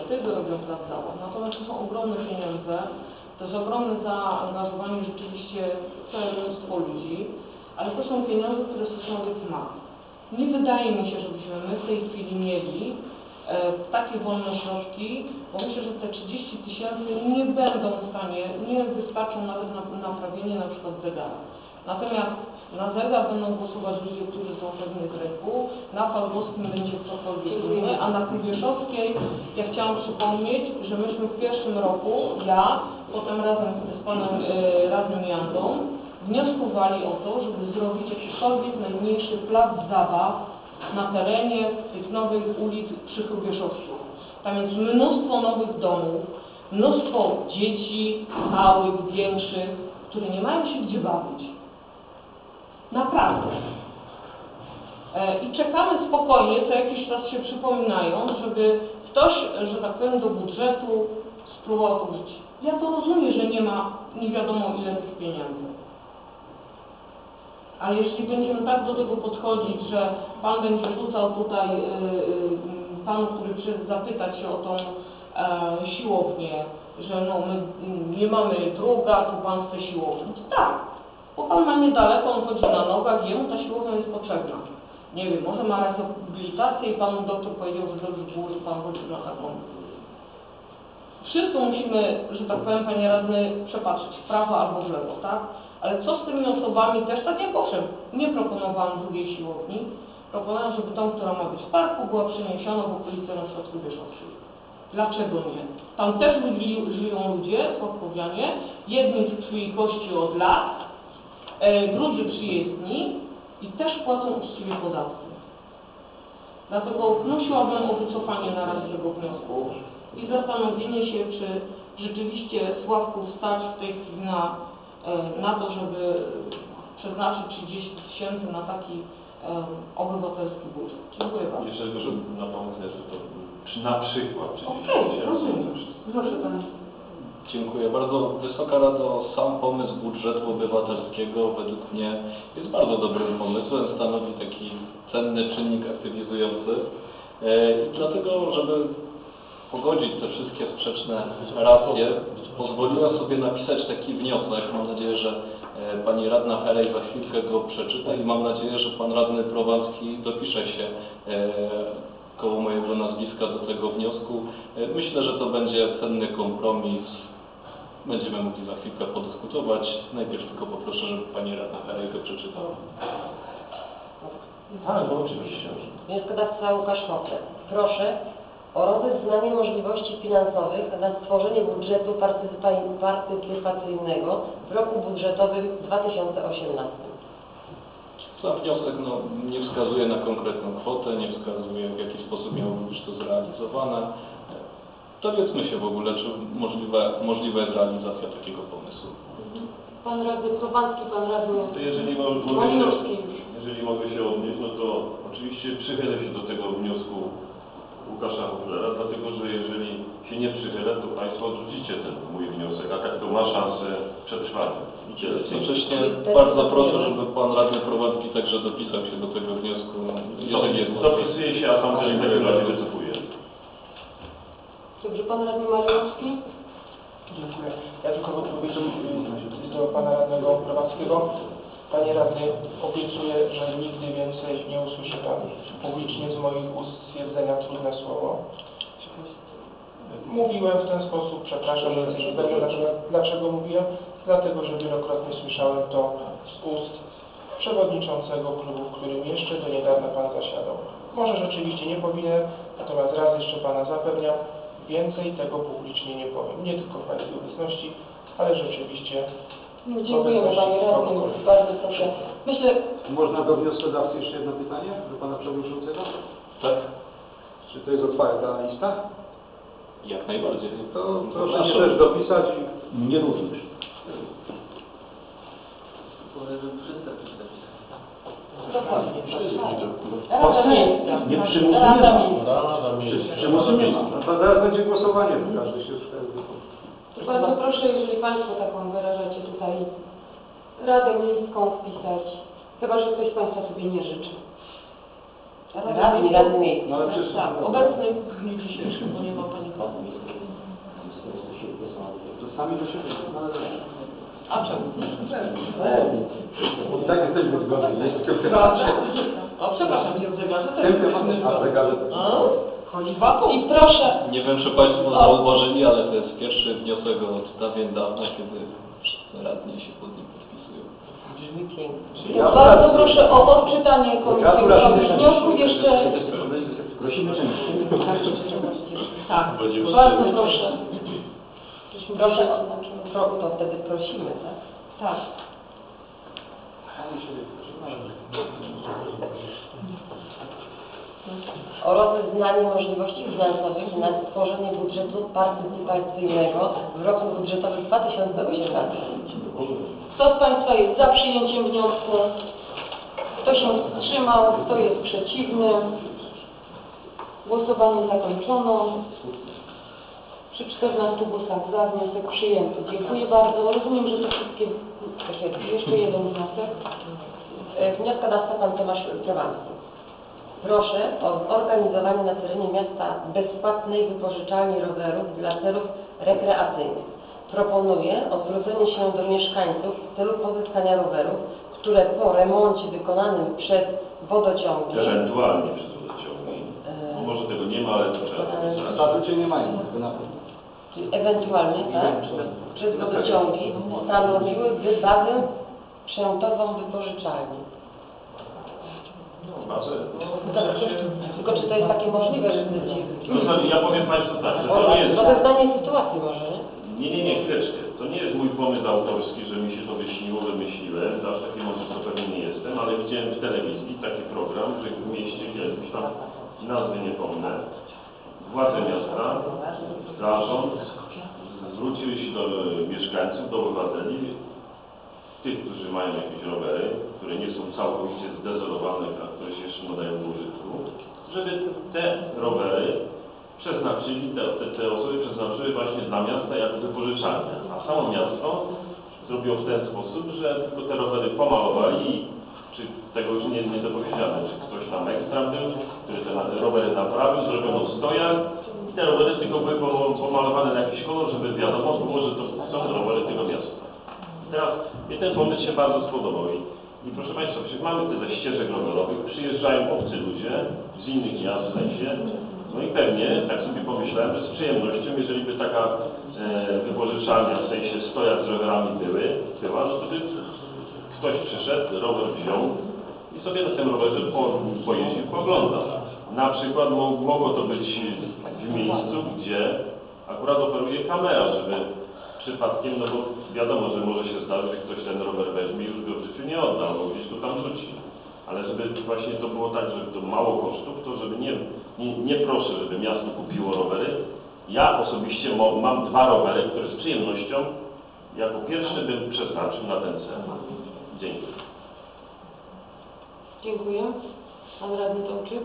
wtedy robią plac zabaw. Natomiast to są ogromne pieniądze, to jest ogromne zaangażowanie rzeczywiście całe mnóstwo ludzi, ale to są pieniądze, które Sosnowiec ma. Nie wydaje mi się, żebyśmy my w tej chwili mieli takie wolne środki, bo myślę, że te 30 000 nie będą w stanie, nie wystarczą nawet na naprawienie na przykład zegara. Natomiast na zegar będą głosować ludzie, którzy są pewni z rynku, na Falbowskim będzie cokolwiek inny, a na Kubieszowskiej ja chciałam przypomnieć, że myśmy w pierwszym roku, ja, potem razem z panem radnym Jandą, wnioskowali o to, żeby zrobić jakikolwiek najmniejszy plac zabaw na terenie tych nowych ulic przy Kubieszowsku. Tam jest mnóstwo nowych domów, mnóstwo dzieci, małych, większych, które nie mają się gdzie bawić. Naprawdę. I czekamy spokojnie, co jakiś czas się przypominają, żeby ktoś, że tak powiem, do budżetu spróbował to wrzucić. Ja to rozumiem, że nie ma nie wiadomo ile tych pieniędzy. Ale jeśli będziemy tak do tego podchodzić, że Pan będzie rzucał tutaj Panu, który przyszedł zapytać się o tą siłownię, że no my nie mamy droga, tu Pan chce siłownię. Tak, bo Pan ma niedaleko, on chodzi na nogach, jemu ta siłownia jest potrzebna. Nie wiem, może ma rehabilitację i Panu doktor powiedział, że dobrze było, że Pan chodzi na taką. Wszystko musimy, że tak powiem, Panie Radny, przepatrzeć w prawo albo w lewo, tak? Ale co z tymi osobami też, tak jak owszem, nie proponowałam drugiej siłowni, proponowałam, żeby tą, która ma być w parku, była przeniesiona w okolice na przykład Kubieszowskiej. Dlaczego nie? Tam też żyją ludzie, sławkowianie, jedni w krwi i kości od lat, drudzy przyjezdni i też płacą uczciwie podatki. Dlatego wnosiłabym o wycofanie na razie tego wniosku i zastanowienie się, czy rzeczywiście Sławków stać w tej chwili na to, żeby przeznaczyć 30 000 na taki obywatelski budżet. Dziękuję bardzo. Jeszcze tylko, żeby napomóc, że to na przykład 30 000. Okej, rozumiem. Proszę Pana. Dziękuję bardzo. Wysoka Rado, sam pomysł budżetu obywatelskiego według mnie jest bardzo dobrym pomysłem, stanowi taki cenny czynnik aktywizujący. I dlatego, żeby pogodzić te wszystkie sprzeczne racje, pozwoliłem sobie napisać taki wniosek. Mam nadzieję, że Pani Radna Herej za chwilkę go przeczyta i mam nadzieję, że Pan Radny Prowancki dopisze się koło mojego nazwiska do tego wniosku. Myślę, że to będzie cenny kompromis. Będziemy mogli za chwilkę podyskutować. Najpierw tylko poproszę, żeby Pani Radna Herej go przeczytała. Tak, no oczywiście. Wnioskodawca Łukasz Hoffler. Proszę o rozeznanie możliwości finansowych na stworzenie budżetu partycypacyjnego w roku budżetowym 2018. Sam wniosek nie wskazuje na konkretną kwotę, nie wskazuje, w jaki sposób miałoby być to zrealizowane. Dowiedzmy się w ogóle, czy możliwa jest realizacja takiego pomysłu. Pan radny Prowancki, Pan radny Jeżeli mogę się odnieść, no to oczywiście przychylę się do tego wniosku Łukasza Hoflera, dlatego że jeżeli się nie przychylę, to Państwo odrzucicie ten mój wniosek, a tak to ma szansę przetrwania. Jednocześnie bardzo proszę, żeby Pan Radny Prowancki także dopisał się do tego wniosku. Dopisuje się, a Pan też w takim razie wycofuje. Dobrze, Pan radny Mariuszki? Dziękuję. Ja tylko w odpowiedzi do Pana Radnego Prowanckiego. Panie Radny, obiecuję, że nigdy więcej nie usłyszy Pan publicznie z moich ust stwierdzenia trudne słowo. Mówiłem w ten sposób, przepraszam, że dlaczego mówiłem? Dlatego, że wielokrotnie słyszałem to z ust przewodniczącego klubu, w którym jeszcze do niedawna Pan zasiadał. Może rzeczywiście nie powinien, natomiast raz jeszcze Pana zapewniam, więcej tego publicznie nie powiem. Nie tylko w Pańskiej obecności, ale rzeczywiście Dziękujemy Panie Radny, bardzo proszę. Myślę... Można do wnioskodawcy jeszcze jedno pytanie do Pana Przewodniczącego? Tak? Czy to jest otwarta lista? Jak najbardziej. To proszę się też dopisać i nie różnić. Dokładnie. Nie przymusu nie ma. Przymusu nie ma. Zaraz będzie głosowanie, każdy się Bardzo proszę, jeżeli Państwo taką wyrażacie tutaj Radę Miejską wpisać, chyba że ktoś z Państwa sobie nie życzy. Radny Miejski. No ale przecież... Tak, obecny w dniu dzisiejszym, bo nie ma Pani Sami do siebie. A czemu? Tak jesteśmy zgodni. Jest tylko O, przepraszam, nie w zegarze też. Tym tematem, a zegarze. Chodzi wokół. I proszę, Nie wiem, czy Państwo zauważyli, ale to jest pierwszy wniosek od dawien dawna, kiedy wszyscy radni się pod nim podpisują. brzmi pięknie. Ja Bardzo proszę o odczytanie Gratulacje. wniosków jeszcze. Prosimy częściej. Tak, bardzo proszę. Proszę, to wtedy prosimy, tak? Tak. O rozeznanie możliwości finansowych na stworzenie budżetu partycypacyjnego w roku budżetowym 2018. Kto z Państwa jest za przyjęciem wniosku? Kto się wstrzymał? Kto jest przeciwny? Głosowanie zakończono. Przy 14 głosach za wniosek przyjęty. Dziękuję bardzo. Rozumiem, że to wszystkie... Jeszcze jeden wniosek. Wnioskodawca pan Tomasz Prowański. Proszę o zorganizowanie na terenie miasta bezpłatnej wypożyczalni rowerów dla celów rekreacyjnych. Proponuję zwrócenie się do mieszkańców w celu pozyskania rowerów, które po remoncie wykonanym przez wodociągi Ewentualnie przez wodociągi. Może tego nie ma, ale to trzeba. W statucie nie mają tego na pewno. czyli ewentualnie przez wodociągi stanowiłyby bazę przełęczową wypożyczalni. Bazę. Tylko czy to jest takie możliwe, że To znaczy, ja powiem Państwu tak, że to nie jest... rozeznanie sytuacji może, nie? Nie, chwileczkę. To nie jest mój pomysł autorski, że mi się to wyśniło, wymyśliłem. Aż taki mądry to pewnie nie jestem, ale widziałem w telewizji taki program, że w mieście kiedyś tam nazwy nie pomnę. Władze miasta, zarząd zwróciły się do mieszkańców, do obywateli, tych, którzy mają jakieś rowery, które nie są całkowicie zdezolowane, a które się jeszcze nadają do użytku, żeby te rowery przeznaczyli, te osoby przeznaczyły właśnie dla miasta jako wypożyczalnia. A samo miasto zrobiło w ten sposób, że tylko te rowery pomalowali, czy tego już nie dopowiedziano, czy ktoś tam ekstra był, który te rowery naprawił, zrobiono stojak i te rowery tylko były pomalowane na jakiś kolor, żeby wiadomo było, że to są rowery tego miasta. Teraz mnie ten pomysł się bardzo spodobał i proszę Państwa, przecież mamy tyle ścieżek rowerowych, przyjeżdżają obcy ludzie z innych miast w sensie, no i pewnie, tak sobie pomyślałem, że z przyjemnością, jeżeli by taka wypożyczalnia, w sensie stojak z rowerami była, no to by ktoś przyszedł, rower wziął i sobie na tym rowerze pojeździł, pooglądał. Na przykład mogło to być w miejscu, gdzie akurat operuje kamera, żeby przypadkiem, no bo wiadomo, że może się zdarzyć, że ktoś ten rower weźmie i już go w życiu nie odda, bo gdzieś go tam rzuci. Ale żeby właśnie to było tak, żeby to mało kosztów, to żeby nie proszę, żeby miasto kupiło rowery. Ja osobiście mam 2 rowery, które z przyjemnością jako pierwszy bym przeznaczył na ten cel. Dzięki. Dziękuję. Pan radny Tomczyk.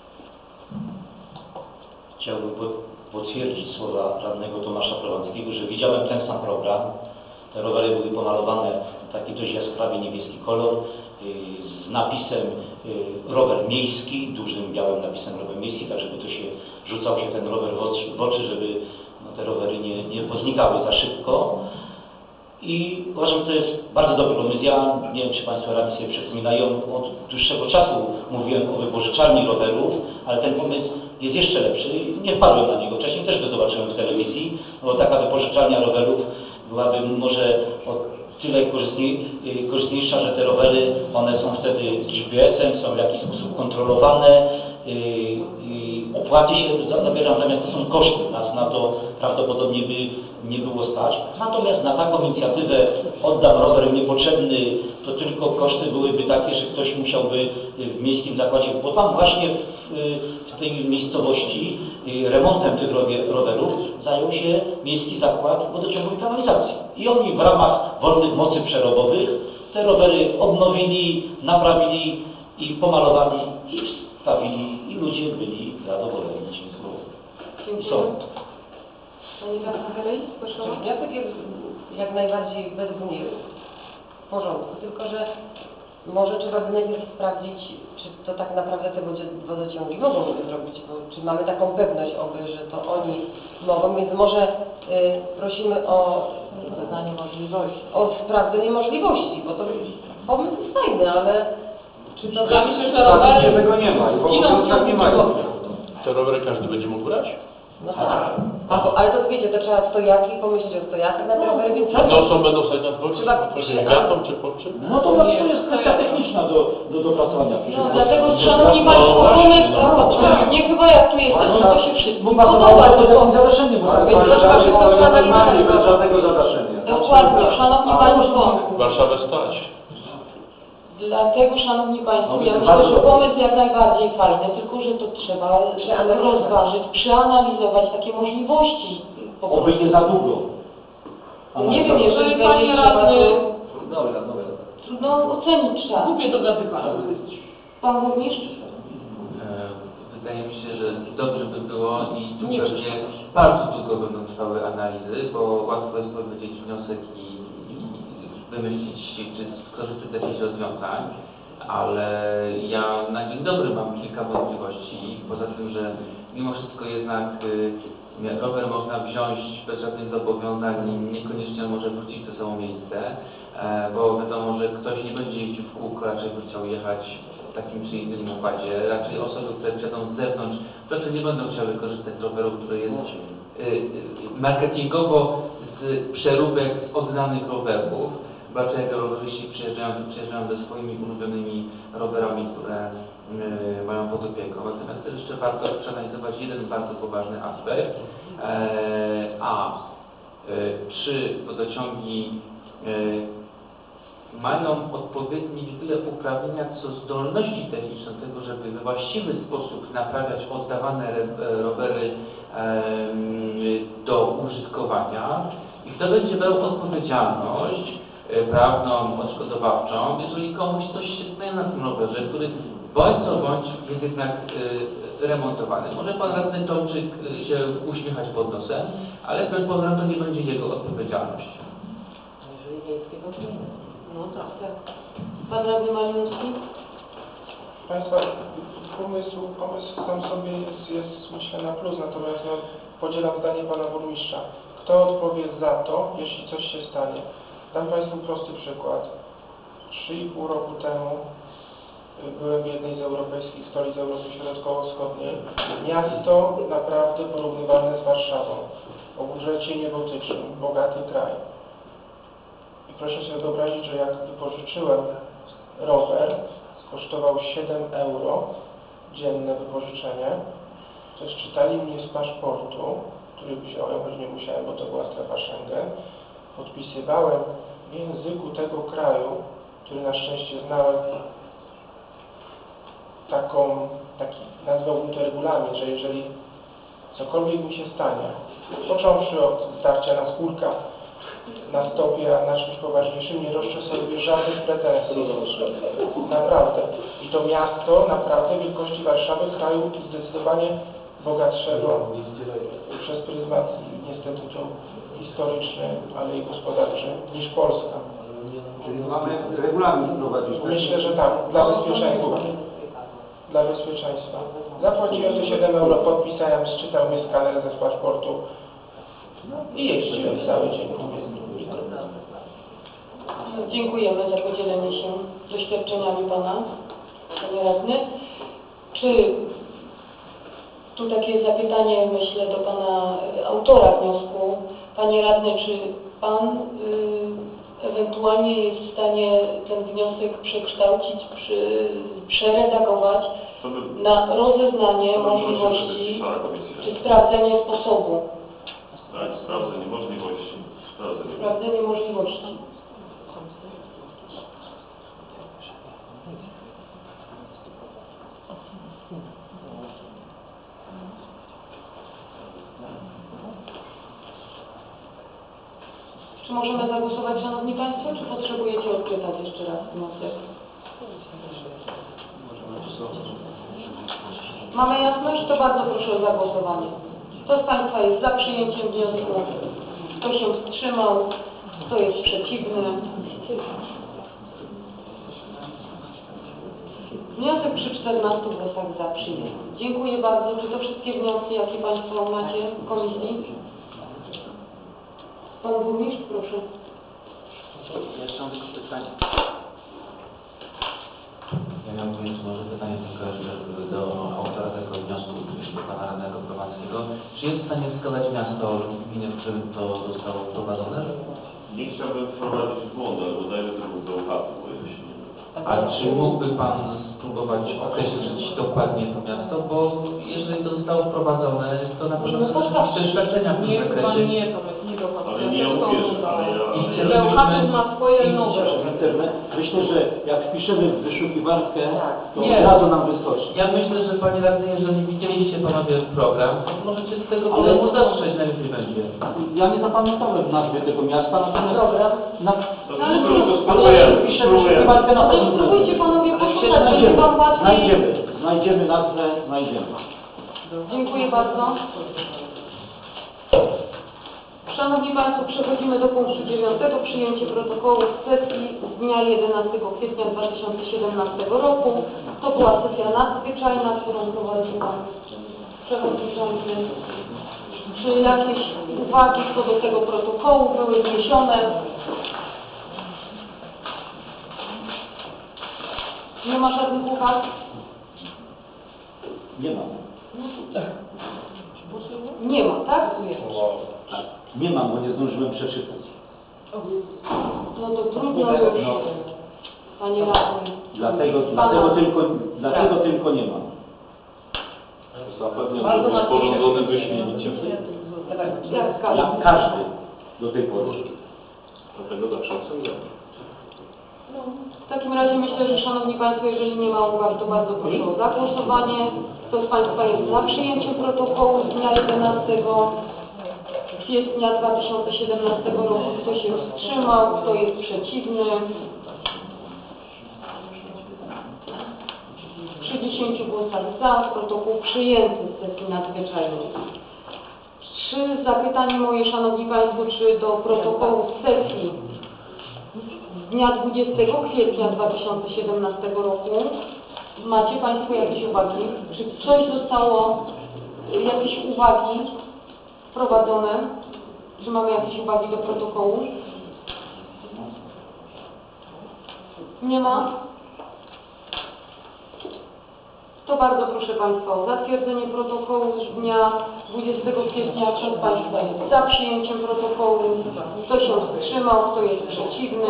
Chciałbym potwierdzić słowa radnego Tomasza Prowańskiego, że widziałem ten sam program. Te rowery były pomalowane w taki dość jaskrawy niebieski kolor z napisem rower miejski, dużym białym napisem rower miejski, tak żeby to się rzucał się ten rower w oczy, żeby te rowery nie poznikały za szybko. I uważam, że to jest bardzo dobry pomysł. Ja nie wiem, czy Państwo radni sobie przypominają, od dłuższego czasu mówiłem o wypożyczalni rowerów, ale ten pomysł jest jeszcze lepszy. Nie wpadłem na niego. Wcześniej też go zobaczyłem w telewizji, bo taka wypożyczalnia rowerów byłaby może o tyle korzystniejsza, że te rowery, one są wtedy z GPS-em, są w jakiś sposób kontrolowane, opłaty się zabierają, natomiast to są koszty. Nas na to prawdopodobnie by nie było stać. Natomiast na taką inicjatywę oddam rower niepotrzebny, to tylko koszty byłyby takie, że ktoś musiałby w miejskim zakładzie, bo tam właśnie w tej miejscowości remontem tych rowerów zajął się miejski zakład wodociągu i kanalizacji. I oni w ramach wolnych mocy przerobowych te rowery odnowili, naprawili i pomalowali i wstawili i ludzie byli zadowoleni. Dziękuję. Pani Katarzyna, proszę. Wniosek jest jak najbardziej według mnie w porządku, tylko że może trzeba by najpierw sprawdzić, czy to tak naprawdę te wodociągi mogą zrobić, bo czy mamy taką pewność, że to oni mogą, więc może prosimy o sprawdzanie możliwości. O sprawdzenie możliwości, bo to pomysł jest fajny, ale Czy to Ja myślę, że Praktycznie rowery tego nie ma i w giną obowiązkach nie mają. Te rowery każdy będzie mógł brać? no tak. Ale to wiecie, to trzeba stojaki, pomyśleć o stojakach na te rowery, więc Będą stać na dworcu? Trzeba- Wiatą czy pod czym? No to właśnie jest kwestia techniczna do dopracowania. No, dlatego, szanowni państwo, pomysł, nie chyba jak tu jesteśmy, to się wszystkim podoba, to tylko jest zawieszenie, bo Ale to to trzeba się jest zastanowić normalnie, nad tym. bez żadnego zadaszenia. dokładnie, szanowni państwo, Warszawę stać. dlatego, szanowni państwo, ja No, myślę, bardzo że dobrze. pomysł jak najbardziej fajny, tylko że to trzeba rozważyć, przeanalizować takie możliwości. Po Oby prostu. nie za długo. Nie wiem, jeżeli Jeżeli będzie pani trzeba, radny- to Dobra. trudno ocenić trzeba. Głupie dogadywanie. Pan burmistrz? Wydaje mi się, że dobrze by było i tu pewnie bardzo długo będą trwały analizy, bo łatwo jest powiedzieć wniosek i wymyślić, czy skorzystać z jakichś rozwiązań, ale ja na dzień dobry mam kilka wątpliwości, poza tym, że mimo wszystko jednak rower można wziąć bez żadnych zobowiązań i niekoniecznie może wrócić w to samo miejsce, bo wiadomo, że ktoś nie będzie jeździł w kółko, raczej by chciał jechać w takim czy innym układzie. Raczej osoby, które przyjadą z zewnątrz, raczej nie będą chciały korzystać z roweru, który jest marketingowo z przeróbek z oddanych rowerów. Raczej jak rowerzyści przyjeżdżają ze swoimi ulubionymi rowerami, które mają pod opieką. Natomiast też jeszcze warto przeanalizować jeden bardzo poważny aspekt. Czy wodociągi mają odpowiednie tyle uprawnienia co zdolności techniczne do tego, żeby we właściwy sposób naprawiać oddawane rowery do użytkowania i kto będzie brał odpowiedzialność prawną, odszkodowawczą, jeżeli komuś coś się stanie na tym rowerze, który bądź co bądź jest jednak remontowany. Może pan radny Tomczyk się uśmiechać pod nosem, ale wbrew pozorom to nie będzie jego odpowiedzialność. jeżeli miejskiego to nie. No tak, tak. Pan radny Malinowski? Państwa, pomysł sam sobie jest myślę na plus, natomiast ja podzielam zdanie pana burmistrza. Kto odpowie za to, jeśli coś się stanie? Dam Państwu prosty przykład. 3,5 roku temu byłem w jednej z europejskich stolic Europy Środkowo-Wschodniej. Miasto naprawdę porównywalne z Warszawą. O budżecie niebotycznym, bogaty kraj. I proszę sobie wyobrazić, że jak wypożyczyłem rower, kosztował 7 euro, dzienne wypożyczenie, to czytali mnie z paszportu, który wziąłem, choć nie musiałem, bo to była strefa Schengen, podpisywałem w języku tego kraju, który na szczęście znałem, taki nazwałbym to regulamin, że jeżeli cokolwiek mi się stanie, począwszy od zdarcia na skórkach na stopie, a na czymś poważniejszym, nie roszczę sobie żadnych pretensji. Naprawdę. I to miasto naprawdę wielkości Warszawy, kraju zdecydowanie bogatszego przez pryzmat niestety to historyczny, ale i gospodarczy niż Polska. Czyli mamy regulamin wprowadzić. Myślę, że tak, dla bezpieczeństwa. Dla bezpieczeństwa. Zapłaciłem te 7 euro, podpisałem, zczytał mnie skaner ze paszportu i jeździłem cały dzień. Dziękujemy za podzielenie się doświadczeniami Pana, Panie Radny. Czy tu takie zapytanie, myślę, do Pana autora wniosku. Panie Radny, czy Pan ewentualnie jest w stanie ten wniosek przekształcić, przeredagować na rozeznanie możliwości czy sprawdzenie sposobu? Tak, sprawdzenie możliwości. Sprawdzenie możliwości. Czy możemy zagłosować, Szanowni Państwo, czy potrzebujecie odczytać jeszcze raz wniosek? Mamy jasność? To bardzo proszę o zagłosowanie. Kto z Państwa jest za przyjęciem wniosku? Kto się wstrzymał? Kto jest przeciwny? Wniosek przy 14 głosach za przyjęty. Dziękuję bardzo. Czy to wszystkie wnioski, jakie Państwo macie w komisji? Pan burmistrz, proszę. Jeszcze mam tylko pytanie. Ja miałem jeszcze może pytanie tylko do autora tego wniosku, do pana radnego Prowanckiego. Czy jest w stanie wskazać miasto lub gminę, w którym to zostało wprowadzone? Nie chciałbym wprowadzić w błąd, ale bodajże to był Bełchatów, bo jeśli nie A czy mógłby pan spróbować określić dokładnie to miasto? Bo jeżeli to zostało wprowadzone, to na pewno są jakieś doświadczenia w tym Nie, chyba zakresie. nie, Tomek, nie do Ale nie uwierzę, ale Bełchatów ma swoje nowe. Internet. Myślę, że jak wpiszemy w wyszukiwarkę, to Nie. od razu nam wyskoczy. Ja myślę, że panie radny, jeżeli widzieliście panowie program, to możecie z tego programu zatrzeć, najlepiej będzie. Ja nie zapamiętałem nazwy tego miasta, natomiast Program. Ale spróbujemy. wpiszemy wyszukiwarkę na No to pewno. spróbujcie panowie poszukać, będzie Znajdziemy, wam łatwiej. znajdziemy nazwę, znajdziemy. Dziękuję bardzo. Szanowni Państwo, przechodzimy do punktu 9. Przyjęcie protokołu z sesji z dnia 11 kwietnia 2017 roku. To była sesja nadzwyczajna, którą prowadził Pan Przewodniczący. Czy jakieś uwagi co do tego protokołu były wniesione? Nie ma żadnych uwag? Nie ma. Nie ma, tak? Nie mam, bo nie zdążyłem przeczytać. No to trudno już, Panie Radny. Dlatego tylko nie mam. Zapewniam, Bardzo że był nas sporządzony wyśmienicie. Jak każdy do tej pory. Dlatego zawsze oceniam. W takim razie myślę, że Szanowni Państwo, jeżeli nie ma uwag, to bardzo proszę o zagłosowanie. Kto z Państwa jest za przyjęciem protokołu z dnia 11 kwietnia 2017 roku? Kto się wstrzymał? Kto jest przeciwny? Przy 10 głosach za, protokół przyjęty z sesji nadzwyczajnej. 3 zapytania moje, Szanowni Państwo, czy do protokołu z sesji z dnia 20 kwietnia 2017 roku macie Państwo jakieś uwagi? Czy coś zostało, jakieś uwagi wprowadzone? Czy mamy jakieś uwagi do protokołu? Nie ma? To bardzo proszę Państwa o zatwierdzenie protokołu z dnia 20 kwietnia. Kto z Państwa jest za przyjęciem protokołu? Kto się wstrzymał? Kto jest przeciwny?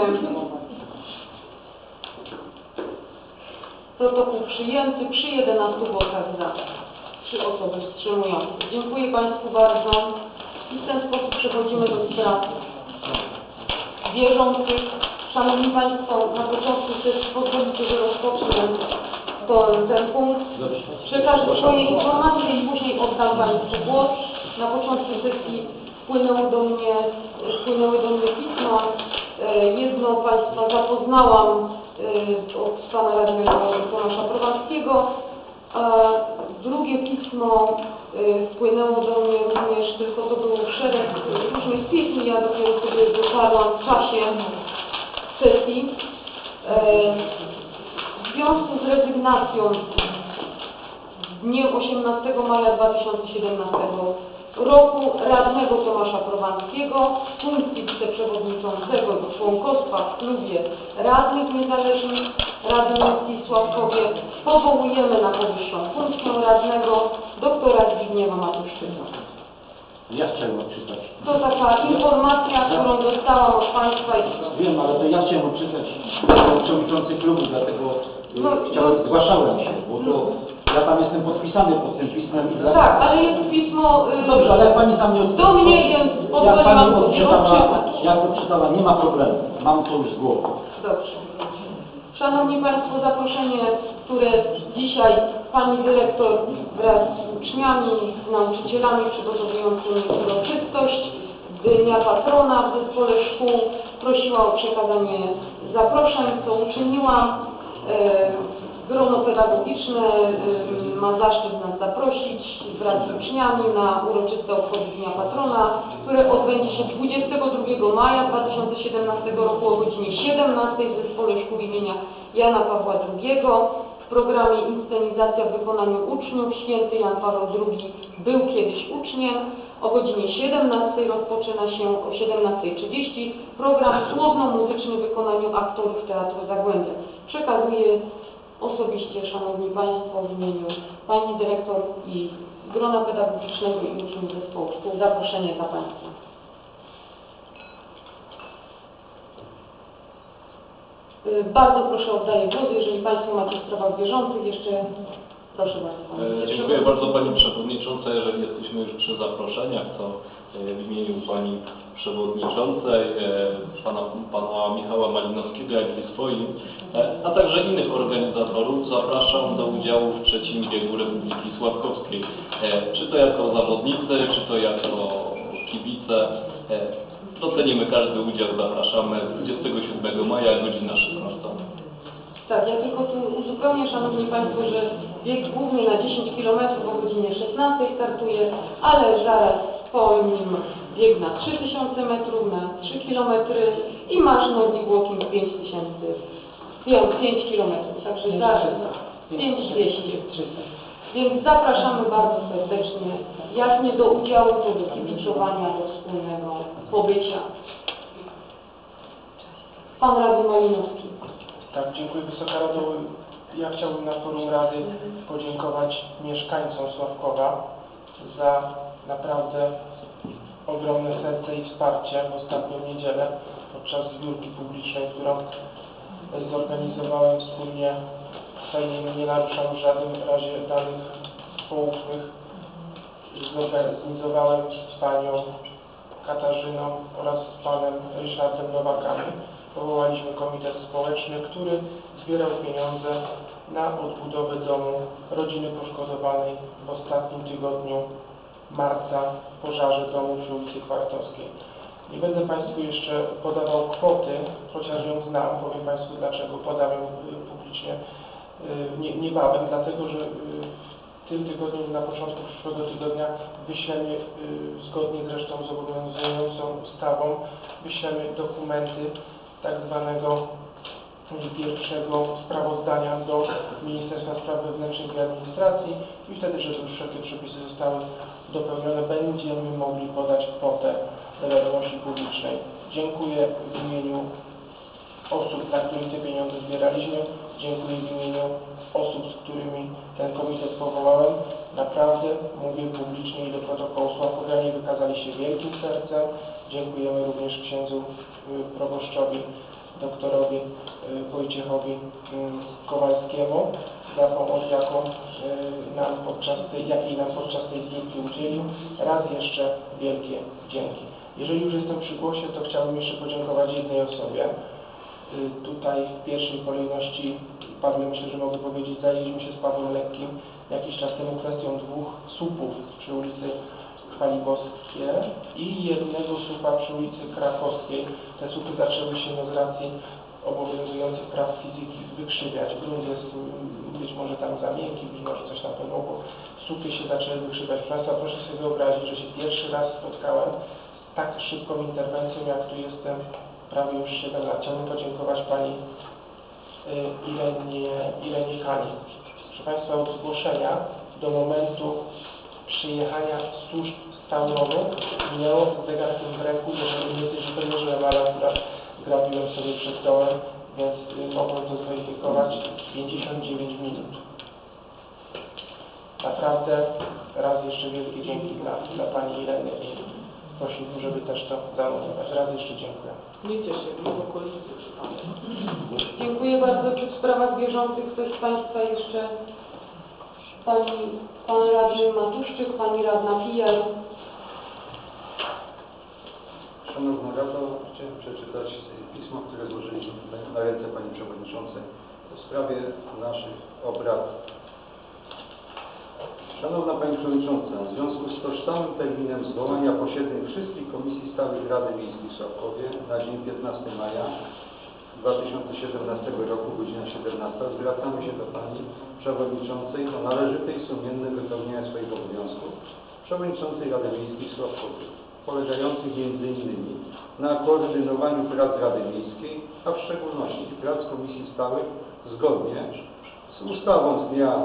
Protokół przyjęty przy 11 głosach za. 3 osoby wstrzymujące. Dziękuję Państwu bardzo. I w ten sposób przechodzimy do spraw bieżących. Szanowni Państwo, na początku sesji pozwolicie, że rozpocznę ten punkt. Przekażę swoje informacje i później oddam Państwu głos. Na początku sesji wpłynęły do mnie pisma. Jedno Państwa zapoznałam od Pana Radnego Tomasza Prowanckiego. Drugie pismo wpłynęło do mnie również, tylko to było szereg różnych pism. Ja dopiero sobie dotarłam w czasie sesji. W związku z rezygnacją dniem 18 maja 2017 roku radnego Tomasza Prowanckiego z funkcji wiceprzewodniczącego do członkostwa w klubie radnych niezależnych Rady Miejskiej Sławkowie powołujemy na powyższą funkcję radnego doktora Zbigniewa Matuszczyka. Ja chciałem odczytać. To taka informacja, którą dostałam od Państwa. Wiem, ale to ja chciałem odczytać przewodniczący klubu, dlatego zgłaszałem się, bo to ja tam jestem podpisany pod tym pismem. Tak, ale jest pismo Dobrze, ale jak Pani tam nie do mnie, więc pozwoliłam sobie odczytać. Jak odczytała, nie ma problemu. Mam to już z głowy. Dobrze. Szanowni Państwo, zaproszenie, które dzisiaj Pani Dyrektor wraz z uczniami, z nauczycielami przygotowującymi uroczystość Dnia Patrona w Zespole Szkół prosiła o przekazanie zaproszeń, co uczyniłam. Grono pedagogiczne ma zaszczyt nas zaprosić wraz z uczniami na uroczyste obchody Dnia Patrona, które odbędzie się 22 maja 2017 roku o godzinie 17 w Zespole Szkół imienia Jana Pawła II. W programie Inscenizacja w wykonaniu uczniów. Święty Jan Paweł II był kiedyś uczniem. O godzinie 17 rozpoczyna się o 17:30 program słowno-muzyczny w wykonaniu aktorów Teatru Zagłębia. Przekazuję osobiście, Szanowni Państwo, w imieniu Pani Dyrektor i grona pedagogicznego i uczniów zespołu szkół zaproszenie dla Państwa. Bardzo proszę, oddaję głos. Jeżeli Państwo macie w sprawach bieżących, jeszcze proszę bardzo. Dziękuję bardzo Pani Przewodnicząca. Jeżeli jesteśmy już przy zaproszeniach, to w imieniu Pani Przewodniczącej, Pana Michała Malinowskiego, jak i swoim, a także innych organizatorów zapraszam do udziału w trzecim biegu Republiki Sławkowskiej. Czy to jako zawodnicy, czy to jako kibice. Docenimy każdy udział, zapraszamy 27 maja, godzina 16. Tak, ja tylko tu uzupełnię, Szanowni Państwo, że bieg głównie na 10 km o godzinie 16 startuje, ale zaraz po nim bieg na 3000 metrów, na 3 km i marsz Nordic Walking 5 km, także zaraz 5200. Więc zapraszamy bardzo serdecznie, jak nie do udziału, to do kibicowania, do wspólnego pobycia. Pan Radny Malinowski. Tak, dziękuję Wysoka Rado. Ja chciałbym na forum Rady podziękować mieszkańcom Sławkowa za naprawdę ogromne serce i wsparcie w ostatnią niedzielę podczas zbiórki publicznej, którą zorganizowałem wspólnie. Tutaj nie naruszam w żadnym razie danych poufnych. Zorganizowałem z Panią Katarzyną oraz z Panem Ryszardem Nowakami. Powołaliśmy komitet społeczny, który zbierał pieniądze na odbudowę domu rodziny poszkodowanej w ostatnim tygodniu marca w pożarze domu przy ulicy Kwartowskiej. Nie będę Państwu jeszcze podawał kwoty, chociaż ją znam, powiem Państwu dlaczego podam ją publicznie niebawem, dlatego że w tym tygodniu, na początku przyszłego tygodnia wyślemy, zgodnie zresztą z obowiązującą ustawą, wyślemy dokumenty tak zwanego pierwszego sprawozdania do Ministerstwa Spraw Wewnętrznych i Administracji i wtedy, żeby już wszelkie przepisy zostały dopełnione, będziemy mogli podać kwotę do wiadomości publicznej. Dziękuję w imieniu osób, dla których te pieniądze zbieraliśmy. Dziękuję w imieniu osób, z którymi ten komitet powołałem. Naprawdę mówię publicznie i do protokołu, Sławkowianie wykazali się wielkim sercem. Dziękujemy również księdzu proboszczowi, doktorowi Wojciechowi Kowalskiemu za pomoc, jakiej nam podczas tej zbiórki udzielił. Raz jeszcze wielkie dzięki. Jeżeli już jestem przy głosie, to chciałbym jeszcze podziękować jednej osobie. Tutaj w pierwszej kolejności, Pawle, myślę, że mogę powiedzieć, zajęliśmy się z Pawłem Lekkim jakiś czas temu kwestią 2 słupów przy ulicy Chwaliboskie i jednego słupa przy ulicy Krakowskiej. Te słupy zaczęły się z racji obowiązujących praw fizyki wykrzywiać. Grunt jest być może tam za miękki, być może coś tam pomogło. Słupy się zaczęły wykrzywiać. Państwa, proszę sobie wyobrazić, że się pierwszy raz spotkałem z tak szybką interwencją, jak tu jestem prawie już 7 lat. Chciałbym podziękować Pani Irenie Kali. Proszę Państwa, od zgłoszenia do momentu przyjechania służb stałych minęło z zegarkiem w ręku, jeżeli nie coś wymierzyłem, ale akurat grabiłem sobie przed dołem, więc mogłem to zweryfikować, 59 minut. Naprawdę raz jeszcze wielkie dzięki dla Pani Ireny i prosiłbym, żeby też to zanotować. Raz jeszcze dziękuję. Nie cieszę mnie w okolicy przypadek. Dziękuję bardzo. Czy w sprawach bieżących ktoś z Państwa jeszcze? Pan radny Matuszczyk, Pani radna Pijar. Szanowna Rado, chciałem przeczytać pismo, które złożyliśmy tutaj na ręce Pani Przewodniczącej w sprawie naszych obrad. Szanowna Pani Przewodnicząca, w związku z tożsamym terminem zwołania posiedzeń wszystkich Komisji Stałych Rady Miejskiej w Sławkowie na dzień 15 maja 2017 roku, godzina 17, zwracamy się do Pani Przewodniczącej o należyte i sumienne wypełnienie swoich obowiązków Przewodniczącej Rady Miejskiej w Sławkowie, polegających m.in. na koordynowaniu prac Rady Miejskiej, a w szczególności prac Komisji Stałych zgodnie z ustawą z dnia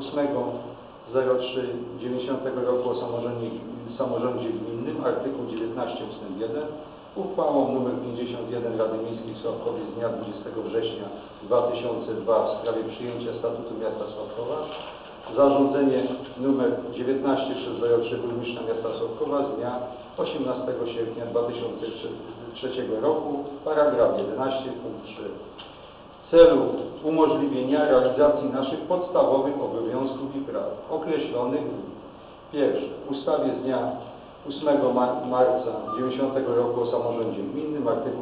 8.03.90 roku o samorządzie gminnym, artykuł 19 ust. 1, uchwałą nr 51 Rady Miejskiej w Sławkowie z dnia 20 września 2002 w sprawie przyjęcia Statutu Miasta Sławkowa, zarządzenie nr 19 przez wojewodę burmistrza miasta Sławkowa z dnia 18 sierpnia 2003 roku, paragraf 11 punkt 3. W celu umożliwienia realizacji naszych podstawowych obowiązków i praw określonych w pierwsze w ustawie z dnia 8 marca 90 roku o samorządzie gminnym, artykuł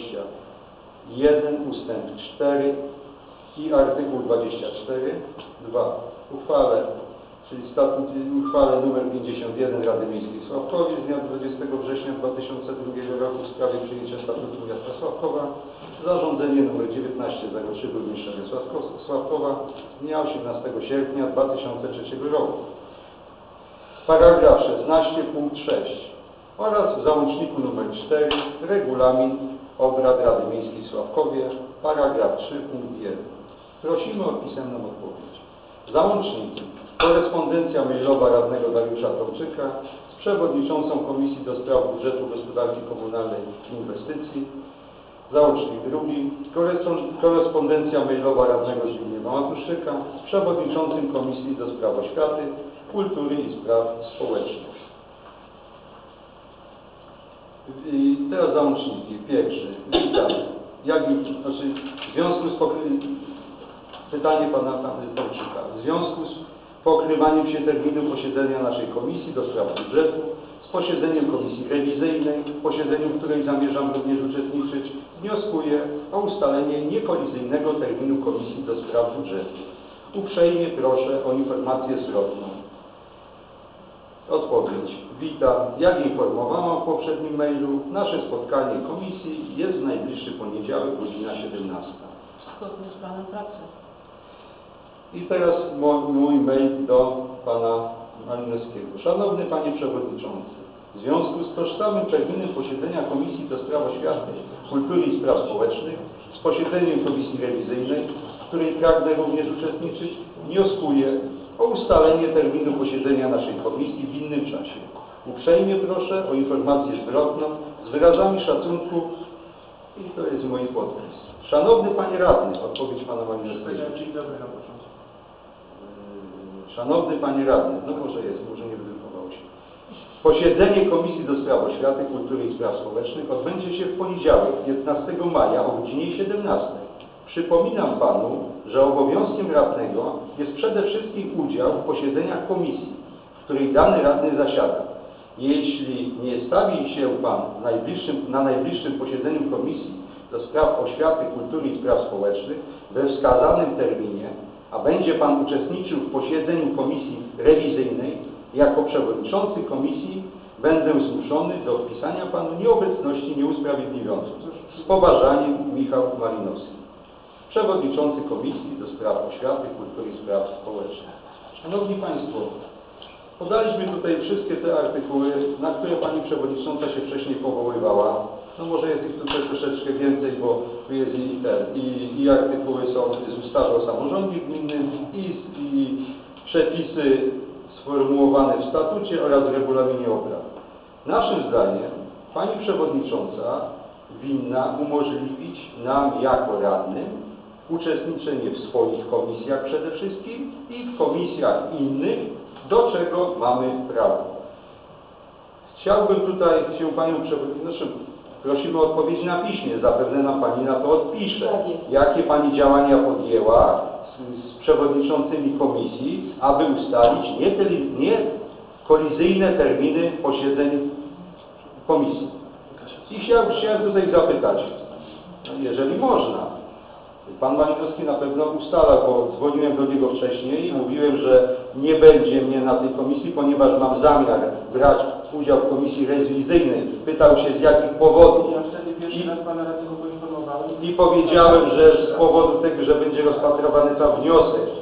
21 ustęp 4 i artykuł 24, 2. Uchwale nr 51 Rady Miejskiej w Sławkowie z dnia 20 września 2002 roku w sprawie przyjęcia Statutu Miasta Sławkowa, zarządzenie nr 1903 burmistrza Sławkowa z dnia 18 sierpnia 2003 roku. Paragraf 16 punkt 6 oraz w załączniku nr 4 regulamin obrad Rady Miejskiej w Sławkowie, paragraf 3 punkt 1. Prosimy o pisemną odpowiedź. Załączniki. Korespondencja mailowa radnego Dariusza Tomczyka z przewodniczącą Komisji do Spraw Budżetu, Gospodarki Komunalnej i Inwestycji. Załącznik drugi. Korespondencja mailowa radnego Zbigniewa Matuszyka z przewodniczącym Komisji do Spraw Oświaty, Kultury i Spraw Społecznych. I teraz załączniki. Pierwszy. Witam. W związku z pytanie pana Tomczyka. W związku z pokrywaniem się terminu posiedzenia naszej Komisji do Spraw Budżetu z posiedzeniem Komisji Rewizyjnej, w posiedzeniu, w której zamierzam również uczestniczyć, wnioskuję o ustalenie niekolizyjnego terminu Komisji do Spraw Budżetu. Uprzejmie proszę o informację zwrotną. Odpowiedź. Witam. Jak informowałam w poprzednim mailu, nasze spotkanie komisji jest w najbliższy poniedziałek, godzina 17. Zgodnie z planem pracy. I teraz mój mail do pana Malinowskiego. Szanowny Panie Przewodniczący, w związku z tożsamym terminem posiedzenia Komisji do Spraw Oświaty, Kultury i Spraw Społecznych z posiedzeniem Komisji Rewizyjnej, w której pragnę również uczestniczyć, wnioskuję o ustalenie terminu posiedzenia naszej komisji w innym czasie. Uprzejmie proszę o informację zwrotną z wyrazami szacunku i to jest mój podpis. Szanowny Panie Radny, odpowiedź Pana Malinowskiego. Dzień dobry na początku. Szanowny Panie Radny, no może nie wydrukowało się. Posiedzenie Komisji do Spraw Oświaty, Kultury i Spraw Społecznych odbędzie się w poniedziałek, 15 maja o godzinie 17. Przypominam Panu, że obowiązkiem radnego jest przede wszystkim udział w posiedzeniach komisji, w której dany radny zasiada. Jeśli nie stawi się Pan na najbliższym posiedzeniu Komisji do Spraw Oświaty, Kultury i Spraw Społecznych we wskazanym terminie, a będzie Pan uczestniczył w posiedzeniu Komisji Rewizyjnej, jako przewodniczący komisji będę zmuszony do wpisania Panu nieobecności nieusprawiedliwionej. Z poważaniem, Michał Malinowski. Przewodniczący Komisji do Spraw Oświaty, Kultury i Spraw Społecznych. Szanowni Państwo, podaliśmy tutaj wszystkie te artykuły, na które Pani Przewodnicząca się wcześniej powoływała. No może jest ich tutaj troszeczkę więcej, bo tu jest i artykuły są z ustawy o samorządzie gminnym i przepisy sformułowane w statucie oraz w regulaminie obrad. Naszym zdaniem Pani Przewodnicząca winna umożliwić nam jako radnym uczestniczenie w swoich komisjach przede wszystkim i w komisjach innych, do czego mamy prawo. Chciałbym tutaj się Panią Przewodniczącą, prosimy o odpowiedź na piśmie, zapewne nam Pani na to odpisze. Jakie Pani działania podjęła z przewodniczącymi komisji, aby ustalić nie kolizyjne terminy posiedzeń komisji. I chciałem tutaj zapytać, jeżeli można, Pan Malinowski na pewno ustala, bo dzwoniłem do niego wcześniej i mówiłem, że nie będzie mnie na tej komisji, ponieważ mam zamiar brać udział w komisji rewizyjnej. Pytał się z jakich powodów. Ja wtedy pierwszy raz Pana radnego poinformowałem. I powiedziałem, że z powodu tego, że będzie rozpatrowany cały wniosek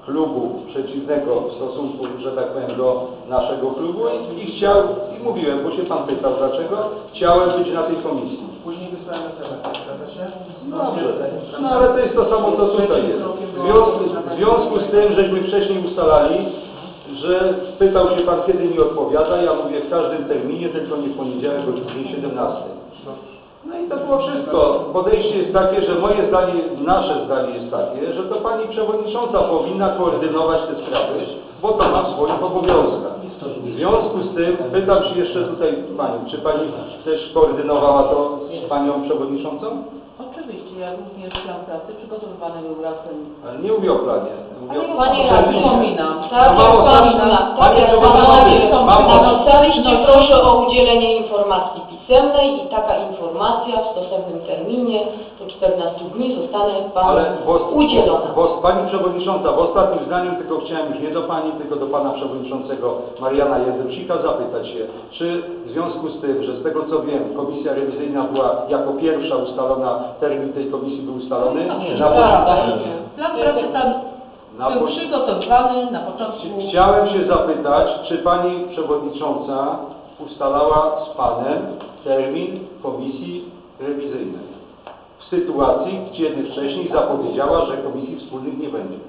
klubu przeciwnego w stosunku, że tak powiem, do naszego klubu i mówiłem, bo się pan pytał dlaczego, chciałem być na tej komisji. Później wysłałem SMS, zgadza się? Dobrze, no ale to jest to samo, co tutaj jest. W związku z tym, żeśmy wcześniej ustalali, że pytał się pan, kiedy mi odpowiada, ja mówię w każdym terminie, tylko nie w poniedziałek o godzinie 17. No i to było wszystko. Podejście jest takie, że moje zdanie, nasze zdanie jest takie, że to pani przewodnicząca powinna koordynować te sprawy, bo to ma w swoich obowiązkach. W związku z tym pytam się jeszcze tutaj pani, czy pani też koordynowała to z panią przewodniczącą? Oczywiście, ja również plan pracy przygotowywany był razem. Ale nie mówię o planie. Mówię o Panie radny, przypominam. Tak, Panie przewodniczący, Napisaliście proszę o udzielenie informacji pisemnej i taka informacja w stosownym terminie do 14 dni zostanie Panu udzielona. Pani przewodnicząca, w ostatnim zdaniu tylko chciałem już nie do pani, tylko do pana przewodniczącego Mariana Jędrusika zapytać się, czy w związku z tym, że z tego co wiem, komisja rewizyjna była jako pierwsza ustalona, termin tej komisji był ustalony. Plan pracy tam był przygotowywany na początku. Chciałem się zapytać, czy pani przewodnicząca ustalała z panem termin komisji rewizyjnej w sytuacji, kiedy wcześniej zapowiedziała, że komisji wspólnych nie będzie.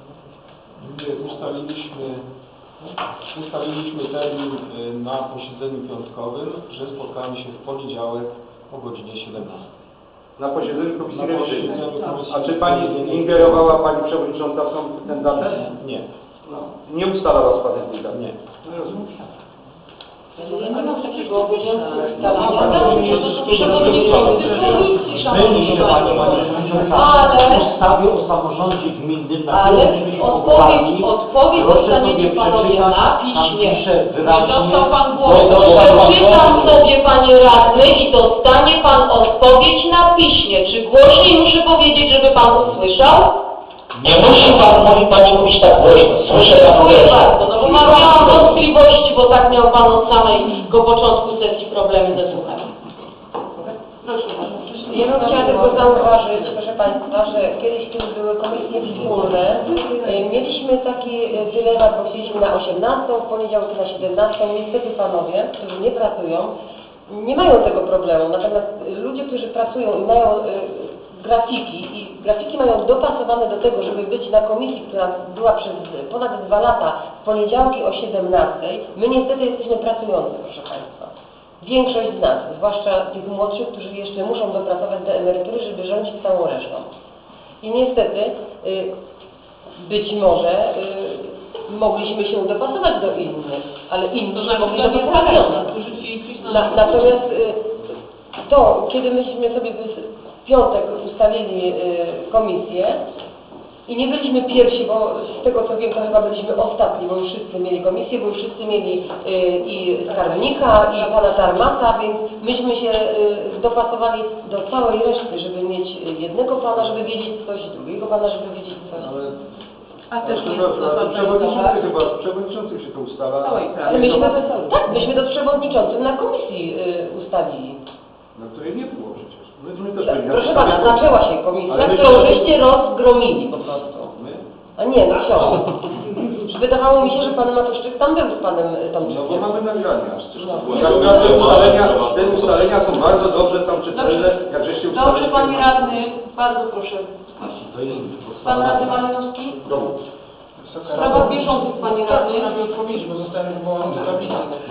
Ustaliliśmy termin na posiedzeniu piątkowym, że spotkamy się w poniedziałek o godzinie 17. Na posiedzeniu komisji rewizyjnej. A czy pani ingerowała pani przewodnicząca w tę datę? Nie. No, nie ustalała z panem tej daty? Nie. No, rozumiem. Ja nie mam takiego obowiązku ustalania. Przewodniczący komisji, szanowni państwo. Ale W ustawie o samorządzie gminnym, na Ale którą byliśmy odpowiedź powołani, dostaniecie panowie na piśmie. wyraźnie, Dostał pan głos. Przeczytam sobie, panie radny, i dostanie pan odpowiedź na piśmie. Czy głośniej muszę powiedzieć, żeby pan usłyszał? Nie musi pan, pani mówić tak głośno. Słyszę pan. Dziękuję bardzo, no bo miałam wątpliwości, bo tak miał pan od samego początku sesji problemy ze słuchem. Ja bym chciała tylko zauważyć, proszę Państwa, że kiedyś, kiedy były komisje wspólne, mieliśmy taki dylemat, bo chcieliśmy na 18, w poniedziałek na 17. Niestety panowie, którzy nie pracują, nie mają tego problemu. Natomiast ludzie, którzy pracują i mają grafiki i grafiki mają dopasowane do tego, żeby być na komisji, która była przez ponad 2 lata w poniedziałki o 17. My niestety jesteśmy pracujący, proszę Państwa. Większość z nas, zwłaszcza tych młodszych, którzy jeszcze muszą dopracować do emerytury, żeby rządzić całą resztą. I niestety, być może mogliśmy się dopasować do innych, ale inni nie mogli dopasować. Natomiast to, kiedy myśmy sobie w piątek ustalili komisję i nie byliśmy pierwsi, bo z tego co wiem, to chyba byliśmy ostatni, bo już wszyscy mieli komisję, bo już wszyscy mieli i skarbnika, i pana Tarmata, więc myśmy się dopasowali do całej reszty, żeby mieć jednego pana, żeby wiedzieć coś, drugiego pana, żeby wiedzieć coś. A też nie przewodniczący się to ustala. Ale myśmy to z przewodniczącym na komisji ustalili. Na której nie było przecież. Proszę pana, zaczęła się komisja, którą żeście rozgromili po prostu. A nie, no ksiądz. Wydawało mi się, że pan Matuszczyk tam był z panem Tomczykiem. No bo mamy nagrania. Te ustalenia są bardzo dobrze tam czytelne, jak żeście ustalili. Dobrze, panie radny, bardzo proszę. Pan radny Malinowski? W sprawach bieżących, panie radny. Prawie odpowiedzi, bo zostałem wywołany do tablicy.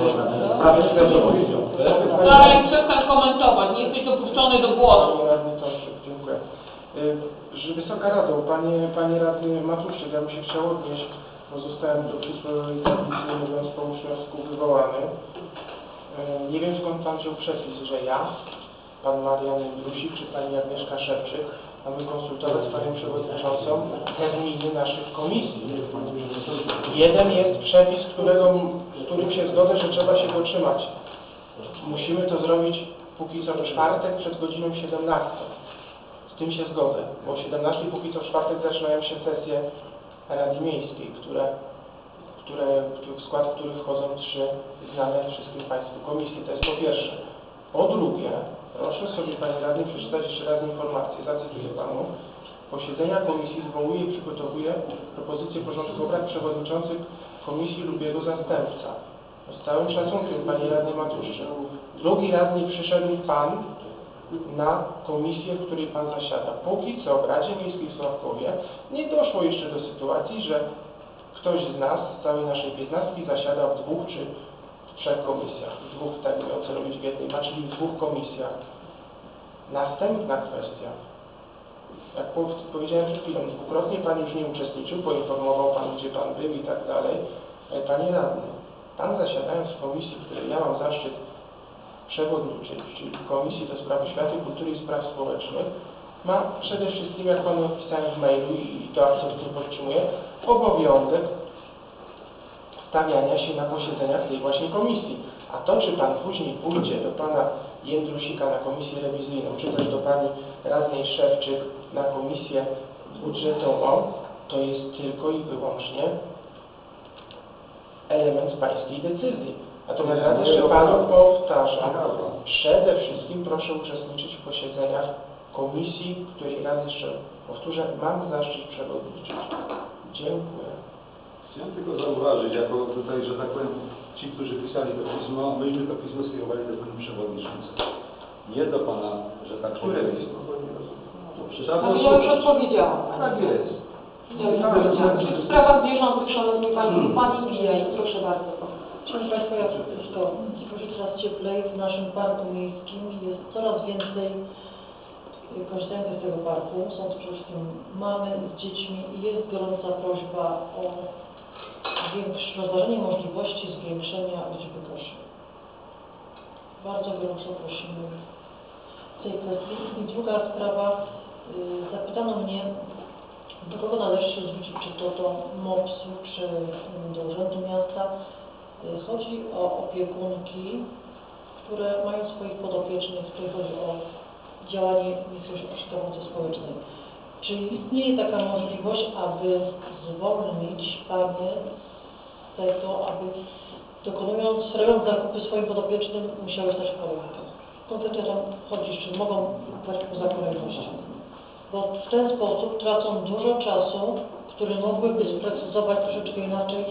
Ale przestań komentować, nie jesteś dopuszczony do głosu. Panie radny Tomczyk, dziękuję. Wysoka Rado, panie radny Matuszczyk, ja bym się chciał odnieść, bo zostałem do przysłowiowej tablicy, mówiąc po uczniowsku, wywołany. Nie wiem, skąd pan wziął przepis, że ja, pan Marian Jędrusik czy pani Agnieszka Szewczyk mamy konsultować z panią przewodniczącą terminy naszych komisji. Jeden jest przepis, z którym się zgodzę, że trzeba się go trzymać. Musimy to zrobić póki co w czwartek przed godziną 17. Z tym się zgodzę, bo o 17 póki co w czwartek zaczynają się sesje Rady Miejskiej, w skład których wchodzą 3 znane wszystkim Państwu komisje. To jest po pierwsze. Po drugie, proszę sobie Panie Radny przeczytać jeszcze raz informację, zacytuję Panu. posiedzenia komisji zwołuje i przygotowuje propozycję porządku obrad przewodniczących komisji lub jego zastępca. Z całym szacunkiem, panie radny Matuszczyk. Drugi raz nie przyszedł pan na komisję, w której pan zasiada. Póki co w Radzie Miejskiej w Sławkowie nie doszło jeszcze do sytuacji, że ktoś z nas, z całej naszej 15 zasiada w 2 czy w 3 komisjach. W 2, tak miał co robić w jednej, czyli w 2 komisjach. Następna kwestia. Jak powiedziałem przed chwilą, dwukrotnie pan już nie uczestniczył, poinformował pan, gdzie pan był i tak dalej. Ale panie radny, pan zasiadając w komisji, w której ja mam zaszczyt przewodniczyć, czyli Komisji do Spraw Oświaty, Kultury i Spraw Społecznych, ma przede wszystkim, jak panu napisałem w mailu i to absolutnie podtrzymuję, obowiązek stawiania się na posiedzeniach tej właśnie komisji. A to, czy pan później pójdzie do pana Jędrusika na komisję rewizyjną, czy też do pani radnej Szewczyk na komisję budżetową, to jest tylko i wyłącznie element pańskiej decyzji. Natomiast raz jeszcze panu powtarzam, przede wszystkim proszę uczestniczyć w posiedzeniach komisji, której raz jeszcze powtórzę, mam zaszczyt przewodniczyć. Dziękuję. Chciałem tylko zauważyć, jako tutaj, że tak powiem, ci, którzy pisali to pismo, myśmy to pismo skierowali do pani przewodniczącej. Nie do pana, że tak powiem. Ale ja już odpowiedziałam. Tak jest. Ja już odpowiedziałam. Czy w sprawach bieżących, szanowni państwo, pani Bijaj, proszę bardzo. Proszę Państwa, ja to tylko coraz cieplej w naszym parku miejskim jest coraz więcej korzystających z tego parku. Są to przede wszystkim mamy z dziećmi i jest gorąca prośba o rozważenie możliwości zwiększenia liczby koszy. Bardzo gorąco prosimy w tej kwestii. I druga sprawa, zapytano mnie, do kogo należy się zwrócić, czy to do MOPS-u, czy do Urzędu Miasta. Chodzi o opiekunki, które mają swoich podopiecznych, tutaj chodzi o działanie Ministerstwa przy Pomocy Społecznej. Czy istnieje taka możliwość, aby zwolnić panie z tego, aby robiąc zakupy swoim podopiecznym, musiały stać w kolejkach? Konkretnie tam chodzi, czy mogą kupować poza kolejnością. Bo w ten sposób tracą dużo czasu, który mogłyby sprecyzować troszeczkę inaczej.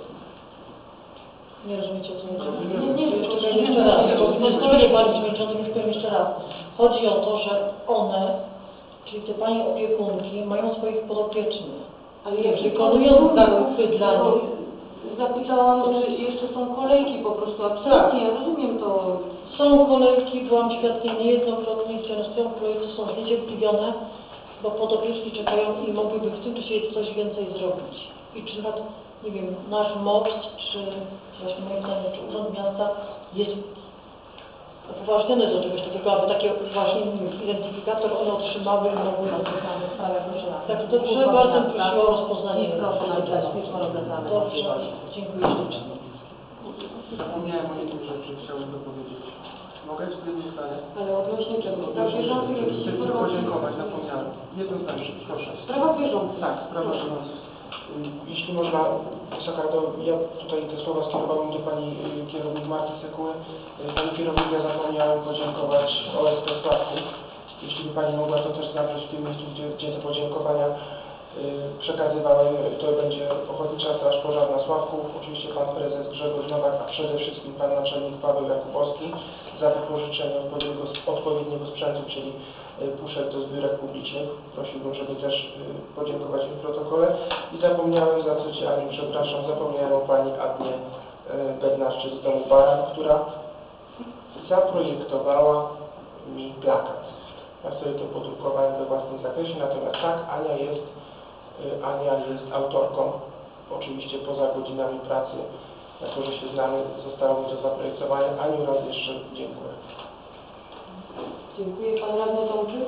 Nie rozumiecie, o co chodzi? Nie, jeszcze raz. Pozwolenie Pani Przewodniczący, już powiem jeszcze raz. Chodzi o to, że one, czyli te Panie opiekunki, mają swoich podopiecznych. Ale jak wykonując zakupy dla nich, zapytałam, czy jeszcze są kolejki po prostu, absolutnie, ja rozumiem to. są kolejki, byłam świadkiem niejednokrotnie, gdzie stoją kolejki, są zniecierpliwione, bo podopieczni czekają i mogłyby w tym czasie coś więcej zrobić. I czy na nie wiem, nasz MOPS, czy właśnie moim zdaniem, czy Urząd Miasta jest uważniony do czegoś takiego, aby taki właśnie identyfikator one otrzymały i mogły tak dobrze, bardzo bym prosiła o rozpoznanie. Proszę napisać pismo rozwiązane. Dobrze, dziękuję ślicznie. Zapomniałem o jednej rzeczy, chciałbym dopowiedzieć. Mogę jeszcze jedno zdanie? Ale odnośnie czego? Spraw bieżących jakichś Chcę informacji? podziękować, zapomniałem. Jedno zdanie, proszę. Sprawa bieżąca. Tak, sprawa bieżąca. Jeśli można, Wysoka Rado, ja tutaj te słowa skierowałem do Pani kierownik Marty Sekuły. Pani kierownik, ja zapomniałem podziękować OSP Sławków. Jeśli by Pani mogła to też zawrzeć w tym miejscu, gdzie te podziękowania przekazywałem, to będzie Ochotnicza Straż Pożarna Sławków, oczywiście Pan Prezes Grzegorz Nowak, a przede wszystkim Pan Naczelnik Paweł Jakubowski za wypożyczenie odpowiedniego sprzętu, czyli puszek do zbiórek publicznych. Prosiłbym, żeby też podziękować w protokole. I zapomniałem, za co Cię Aniu przepraszam, zapomniałem o Pani Adnie Bednarczyk z domu Baran, która zaprojektowała mi plakat. Ja sobie to podrukowałem we własnym zakresie, natomiast tak, Ania jest autorką, oczywiście poza godzinami pracy, jako że się znamy, zostało mi to zaprojektowane. Aniu, raz jeszcze dziękuję. Dziękuję. Pan radny Tomczyk.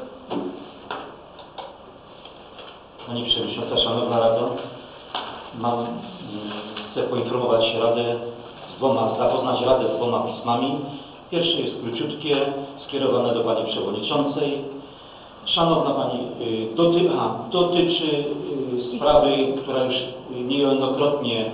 Pani Przewodnicząca, Szanowna Rado, chcę poinformować Radę zapoznać Radę z 2 pismami. Pierwsze jest króciutkie, skierowane do Pani Przewodniczącej. Szanowna Pani, dotyczy sprawy, która już niejednokrotnie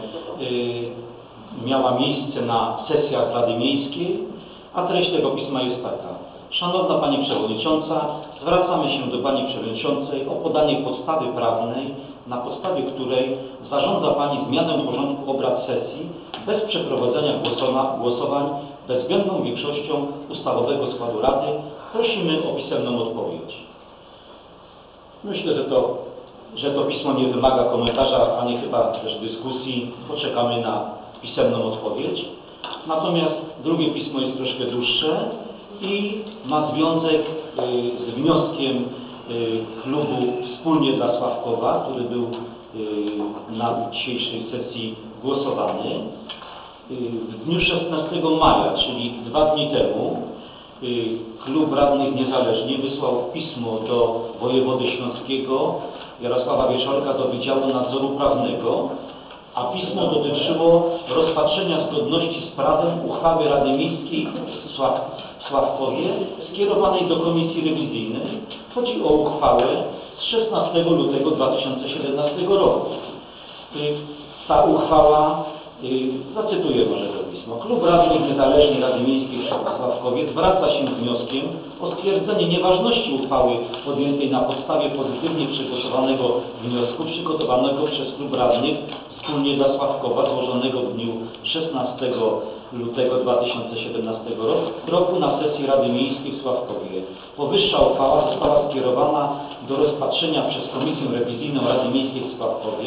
miała miejsce na sesjach Rady Miejskiej, a treść tego pisma jest taka. Szanowna Pani Przewodnicząca, zwracamy się do Pani Przewodniczącej o podanie podstawy prawnej, na podstawie której zarządza Pani zmianę porządku obrad sesji bez przeprowadzenia głosowań bezwzględną większością ustawowego składu Rady. Prosimy o pisemną odpowiedź. Myślę, że to pismo nie wymaga komentarza, ani chyba też dyskusji. Poczekamy na pisemną odpowiedź. Natomiast drugie pismo jest troszkę dłuższe i ma związek z wnioskiem klubu Wspólnie dla Sławkowa, który był na dzisiejszej sesji głosowany. W dniu 16 maja, czyli 2 dni temu, Klub Radnych Niezależni wysłał pismo do wojewody śląskiego Jarosława Wieczorka do Wydziału Nadzoru Prawnego, a pismo dotyczyło rozpatrzenia zgodności z prawem uchwały Rady Miejskiej w Sławkowie skierowanej do Komisji Rewizyjnej. Chodzi o uchwałę z 16 lutego 2017 roku. Ta uchwała, zacytuję może to pismo. Klub Radnych Niezależni Rady Miejskiej w Sławkowie zwraca się z wnioskiem o stwierdzenie nieważności uchwały podjętej na podstawie pozytywnie przegłosowanego wniosku przygotowanego przez Klub Radnych Wspólnie dla Sławkowa złożonego w dniu 16 lutego 2017 roku na sesji Rady Miejskiej w Sławkowie. Powyższa uchwała została skierowana do rozpatrzenia przez Komisję Rewizyjną Rady Miejskiej w Sławkowie.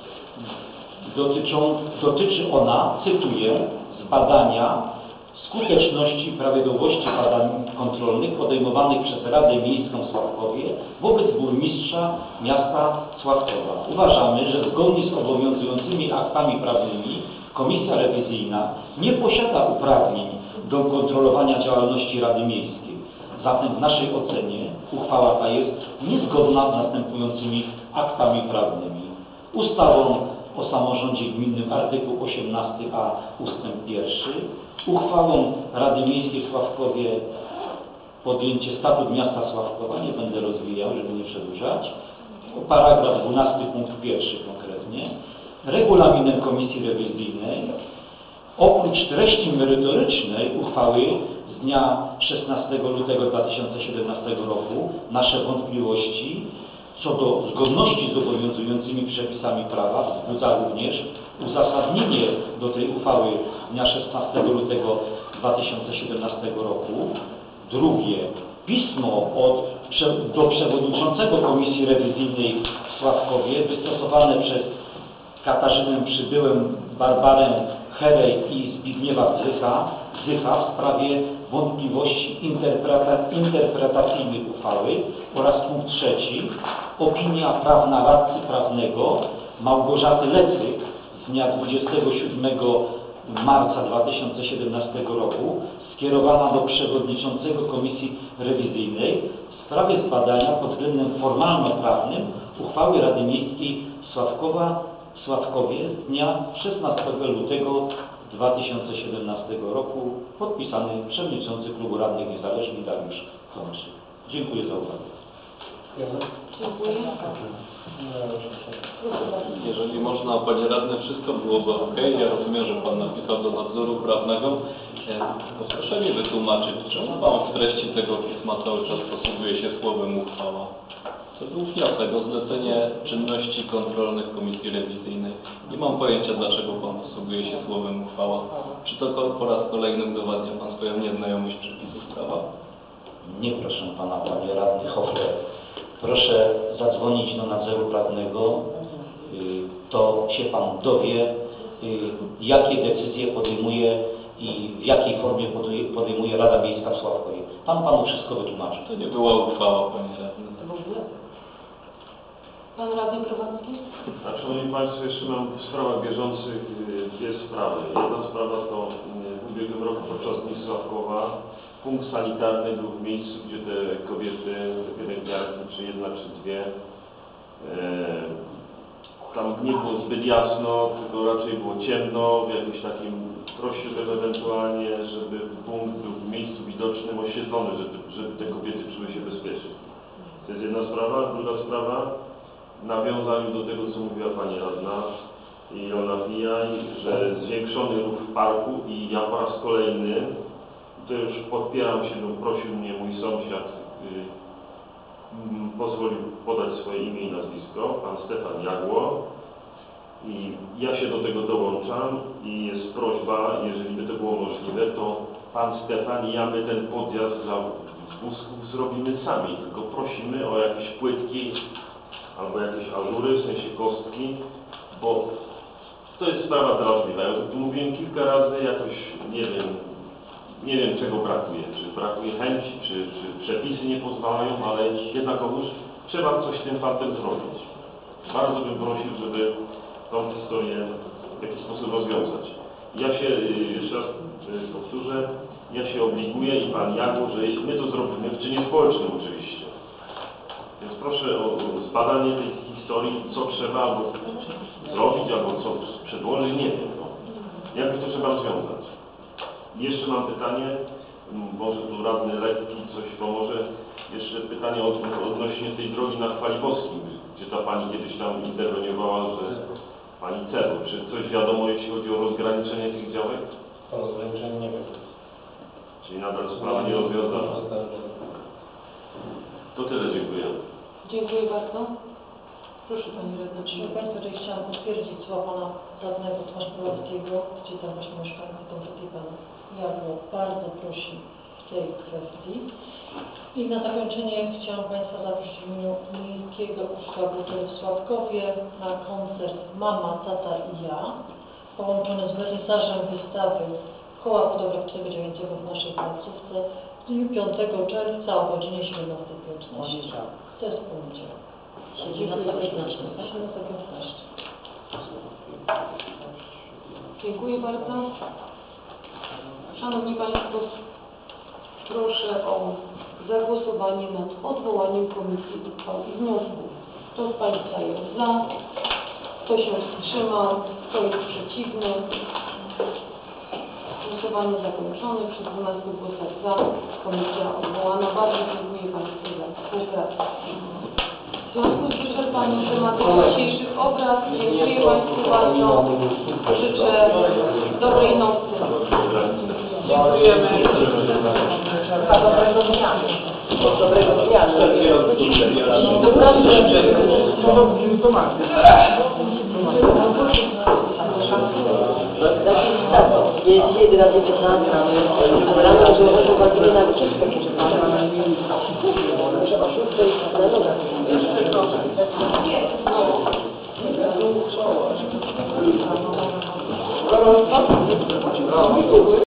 Dotyczy ona, cytuję, zbadania skuteczności i prawidłowości badań kontrolnych podejmowanych przez Radę Miejską w Sławkowie wobec burmistrza miasta Sławkowa. Uważamy, że zgodnie z obowiązującymi aktami prawnymi Komisja Rewizyjna nie posiada uprawnień do kontrolowania działalności Rady Miejskiej. Zatem w naszej ocenie uchwała ta jest niezgodna z następującymi aktami prawnymi. Ustawą o samorządzie gminnym artykuł 18a ustęp 1, uchwałą Rady Miejskiej w Sławkowie podjęcie statut miasta Sławkowa, nie będę rozwijał, żeby nie przedłużać, paragraf 12 punkt 1 konkretnie, regulaminem Komisji Rewizyjnej. Oprócz treści merytorycznej uchwały z dnia 16 lutego 2017 roku nasze wątpliwości co do zgodności z obowiązującymi przepisami prawa wzbudza również uzasadnienie do tej uchwały dnia 16 lutego 2017 roku. Drugie, pismo do przewodniczącego Komisji Rewizyjnej w Sławkowie wystosowane przez Katarzynę Przybyłę, Barbarę Herej i Zbigniewa Zycha w sprawie wątpliwości interpretacyjnych uchwały oraz punkt 3. Opinia prawna radcy prawnego Małgorzaty Lecyk z dnia 27 marca 2017 roku skierowana do przewodniczącego Komisji Rewizyjnej w sprawie zbadania pod względem formalno-prawnym uchwały Rady Miejskiej w Sławkowie z dnia 16 lutego 2017 roku podpisany przewodniczący Klubu Radnych Niezależnych Dariusz Tomczyk. Dziękuję za uwagę. Dziękuję. Jeżeli można, Panie Radny, wszystko byłoby ok. Ja rozumiem, że Pan napisał do nadzoru prawnego. Proszę mi wytłumaczyć, czemu Pan w treści tego pisma cały czas posługuje się słowem uchwała? To był wniosek o zlecenie czynności kontrolnych Komisji Rewizyjnej. Nie mam pojęcia, dlaczego Pan posługuje się słowem uchwała. Czy to po raz kolejny udowadnia Pan swoją nieznajomość przepisów prawa? Nie, proszę Pana, Panie Radny Hoffler. Proszę zadzwonić do nadzoru prawnego, to się Pan dowie, jakie decyzje podejmuje i w jakiej formie podejmuje Rada Miejska w Sławkowie. Pan Panu wszystko wytłumaczy. To nie była uchwała, Panie Radny. To był wniosek. Pan Radny Prowancki? Szanowni Państwo, jeszcze mam w sprawach bieżących dwie sprawy. Jedna sprawa to w ubiegłym roku podczas Dni Sławkowa punkt sanitarny był w miejscu, gdzie te kobiety, pielęgniarki, czy jedna, czy dwie, tam nie było zbyt jasno, tylko raczej było ciemno, w jakimś takim prościutym ewentualnie, żeby punkt był w miejscu widocznym, oświetlony, żeby te kobiety czuły się bezpiecznie. To jest jedna sprawa. Druga sprawa, w nawiązaniu do tego, co mówiła Pani Radna i Ona Fijaj, że zwiększony ruch w parku i ja po raz kolejny to już podpieram się, no, prosił mnie mój sąsiad, pozwolił podać swoje imię i nazwisko, pan Stefan Jagło. I ja się do tego dołączam i jest prośba, jeżeli by to było możliwe, to pan Stefan i ja my ten podjazd dla wózków zrobimy sami, tylko prosimy o jakieś płytki albo jakieś ażury, w sensie kostki, bo to jest sprawa drażliwa. Ja tu mówiłem kilka razy, jakoś nie wiem czego brakuje, czy brakuje chęci, czy przepisy nie pozwalają, ale jednakowoż trzeba coś z tym fantem zrobić. Bardzo bym prosił, żeby tą historię w jakiś sposób rozwiązać. Ja się, jeszcze raz powtórzę, ja się obliguję i pan Jagło, że my to zrobimy w czynie społecznym oczywiście. Więc proszę o zbadanie tej historii, co trzeba albo zrobić, albo co przedłożyć, nie wiem. No. Jak to trzeba rozwiązać? I jeszcze mam pytanie, może tu radny Lekki coś pomoże. Jeszcze pytanie odnośnie tej drogi na Chwalibowskim, gdzie ta pani kiedyś tam interweniowała, że pani Cebo, czy coś wiadomo, jeśli chodzi o rozgraniczenie tych działek? O rozgraniczeniu nie wiem. Czyli nadal sprawa nie rozwiązana. To tyle, dziękuję. Dziękuję bardzo. Proszę Pani Radna. Proszę Państwa, że chciałam potwierdzić słowa Pana radnego Tomasza Pawłowskiego, gdzie tam właśnie mieszkańcy, konkretnie Pan Jagło bardzo prosi w tej kwestii. I na zakończenie chciałam Państwa zaprosić w imieniu Miejskiego Ośrodka Kultury w Sławkowie na koncert Mama, Tata i Ja, połączony z wernisażem wystawy Koła Fotograficznego działającego w naszej placówce w dniu 5 czerwca o godzinie 17:15. To jest poniedziałek. 17:15. Dziękuję bardzo. Szanowni Państwo, proszę o zagłosowanie nad odwołaniem komisji uchwał i wniosków. Kto z Państwa jest za? Kto się wstrzymał? Kto jest przeciwny? Głosowanie zakończone. Przy 12 głosach za. Komisja odwołana. Bardzo dziękuję Państwu za współpracę. W związku z wyczerpaniem tematu dzisiejszych obrad dziękuję Państwu bardzo. Życzę dobrej nocy. Dziękujemy. Dobrego dnia. Dobrego dnia. Jest 11:15. Rano będziemy uwagili na wycieczkę. Może o 6:00 na nogach. Jeszcze trochę. No.